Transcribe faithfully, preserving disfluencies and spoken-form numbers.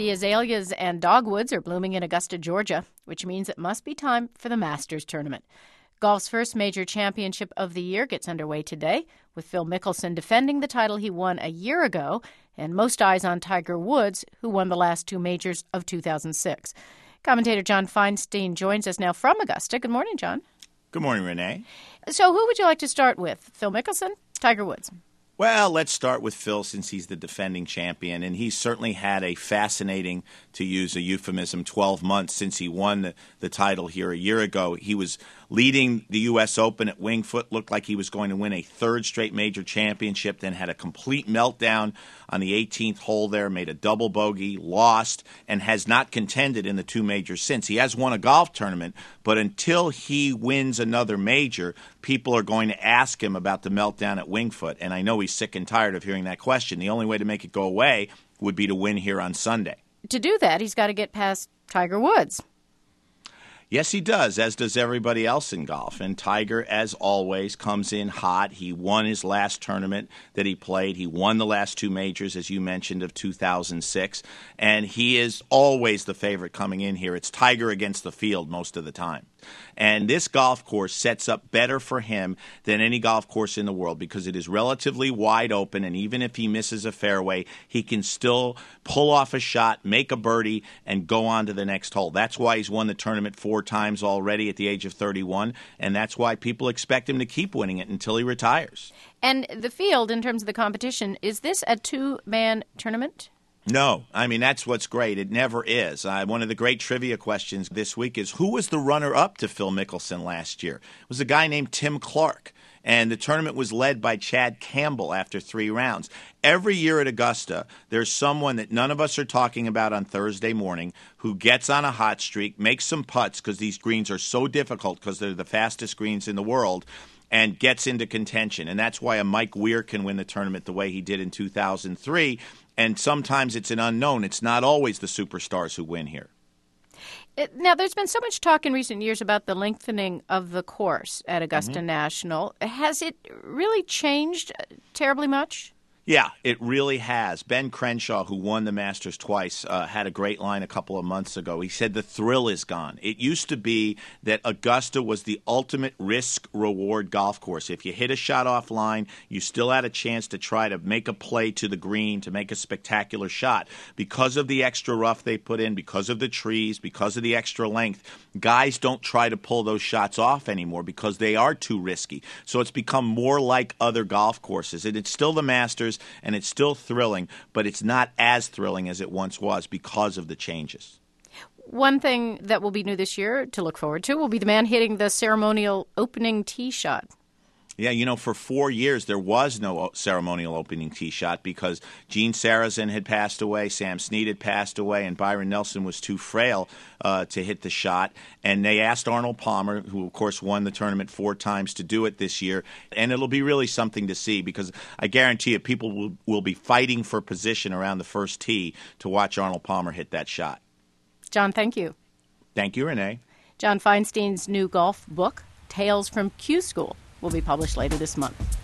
The azaleas and dogwoods are blooming in Augusta, Georgia, which means it must be time for the Masters tournament. Golf's first major championship of the year gets underway today, with Phil Mickelson defending the title he won a year ago, and most eyes on Tiger Woods, who won the last two majors of two thousand six. Commentator John Feinstein joins us now from Augusta. Good morning, John. Good morning, Renee. So who would you like to start with, Phil Mickelson, Tiger Woods? Well, let's start with Phil since he's the defending champion, and he's certainly had a fascinating, to use a euphemism, twelve months since he won the, the title here a year ago. He was leading the U S Open at Winged Foot, looked like he was going to win a third straight major championship, then had a complete meltdown on the eighteenth hole there, made a double bogey, lost, and has not contended in the two majors since. He has won a golf tournament, but until he wins another major, people are going to ask him about the meltdown at Winged Foot, and I know he's sick and tired of hearing that question. The only way to make it go away would be to win here on Sunday. To do that, he's got to get past Tiger Woods. Yes, he does, as does everybody else in golf. And Tiger, as always, comes in hot. He won his last tournament that he played. He won the last two majors, as you mentioned, of two thousand six. And he is always the favorite coming in here. It's Tiger against the field most of the time. And this golf course sets up better for him than any golf course in the world because it is relatively wide open, and even if he misses a fairway, he can still pull off a shot, make a birdie, and go on to the next hole. That's why he's won the tournament four times already at the age of thirty-one, and that's why people expect him to keep winning it until he retires. And the field, in terms of the competition, is this a two-man tournament? No. I mean, that's what's great. It never is. Uh, one of the great trivia questions this week is, who was the runner-up to Phil Mickelson last year? It was a guy named Tim Clark, and the tournament was led by Chad Campbell after three rounds. Every year at Augusta, there's someone that none of us are talking about on Thursday morning who gets on a hot streak, makes some putts because these greens are so difficult because they're the fastest greens in the world, and gets into contention. And that's why a Mike Weir can win the tournament the way he did in two thousand three. And sometimes it's an unknown. It's not always the superstars who win here. It, now, there's been so much talk in recent years about the lengthening of the course at Augusta mm-hmm. National. Has it really changed terribly much? Yeah, it really has. Ben Crenshaw, who won the Masters twice, uh, had a great line a couple of months ago. He said the thrill is gone. It used to be that Augusta was the ultimate risk-reward golf course. If you hit a shot offline, you still had a chance to try to make a play to the green, to make a spectacular shot. Because of the extra rough they put in, because of the trees, because of the extra length, guys don't try to pull those shots off anymore because they are too risky. So it's become more like other golf courses. And it's still the Masters, and it's still thrilling, but it's not as thrilling as it once was because of the changes. One thing that will be new this year to look forward to will be the man hitting the ceremonial opening tee shot. Yeah, you know, for four years there was no ceremonial opening tee shot because Gene Sarazen had passed away, Sam Snead had passed away, and Byron Nelson was too frail uh, to hit the shot. And they asked Arnold Palmer, who, of course, won the tournament four times, to do it this year. And it'll be really something to see because I guarantee you people will, will be fighting for position around the first tee to watch Arnold Palmer hit that shot. John, thank you. Thank you, Renee. John Feinstein's new golf book, Tales from Q School, will be published later this month.